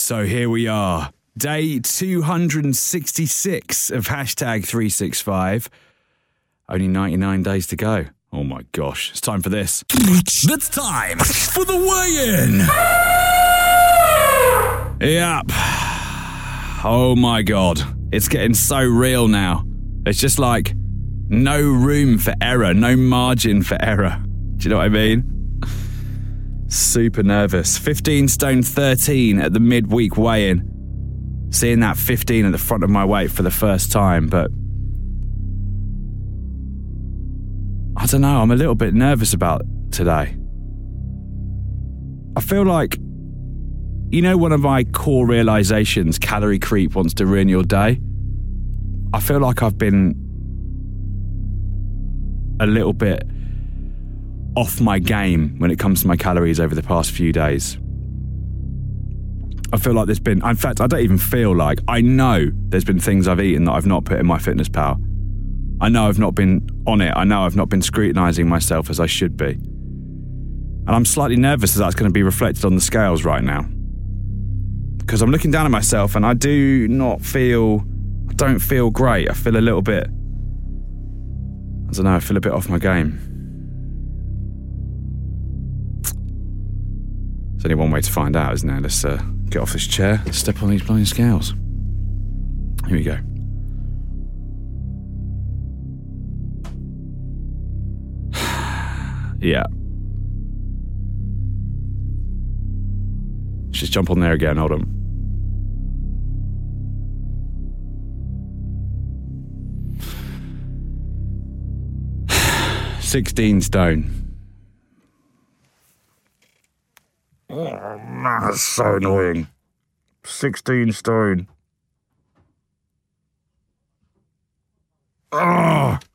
So here we are, day 266 of hashtag 365. Only 99 days to go. Oh my gosh, it's time for this. It's time for the weigh-in. Yep. Oh my God, it's getting so real now. It's just like no room for error, no margin for error. Do you know what I mean? Super nervous. 15 stone 13 at the midweek weigh-in. Seeing that 15 at the front of my weight for the first time, but I don't know, I'm a little bit nervous about today. I feel like, you know, one of my core realizations, calorie creep wants to ruin your day. I feel like I've been a little bit off my game when it comes to my calories over the past few days. I feel like there's been, in fact, I don't even feel like, I know there's been things I've eaten that I've not put in my fitness pal. I know I've not been on it. I know I've not been scrutinising myself as I should be. And I'm slightly nervous that that's going to be reflected on the scales right now. Because I'm looking down at myself and I don't feel great. I feel a little bit, I don't know, I feel a bit off my game. There's only one way to find out, isn't there? Let's get off this chair, step on these blind scales. Here we go. Yeah. Let's just jump on there again, hold on. $16 stone. Oh, man, that's so annoying. 16 stone. Oh.